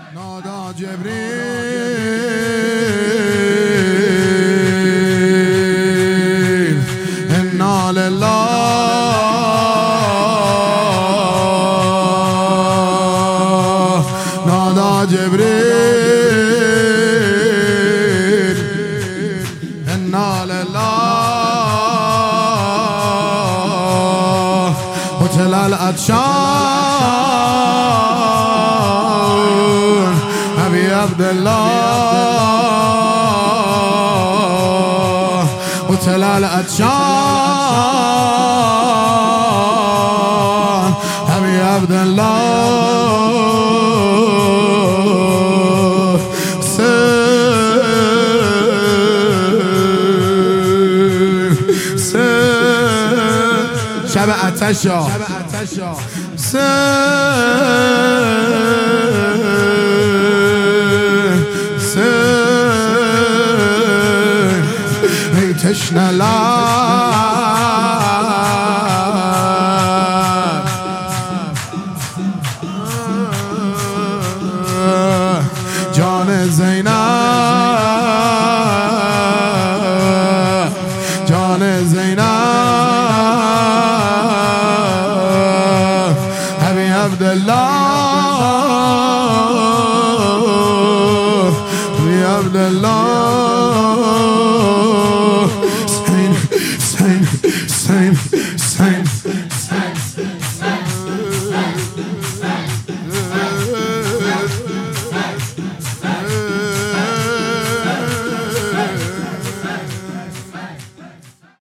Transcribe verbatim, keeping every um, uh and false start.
نادى جبريل إنا لله نادى جبريل إنا لله وتلا الأتشان أبي عبد الله وتلا الأتشان أبي عبد الله سير سير شب اتشا سير سير هي تشنى لا جان زینب جان زینب ابی عبدالله ابی عبدالله سین سین سین سین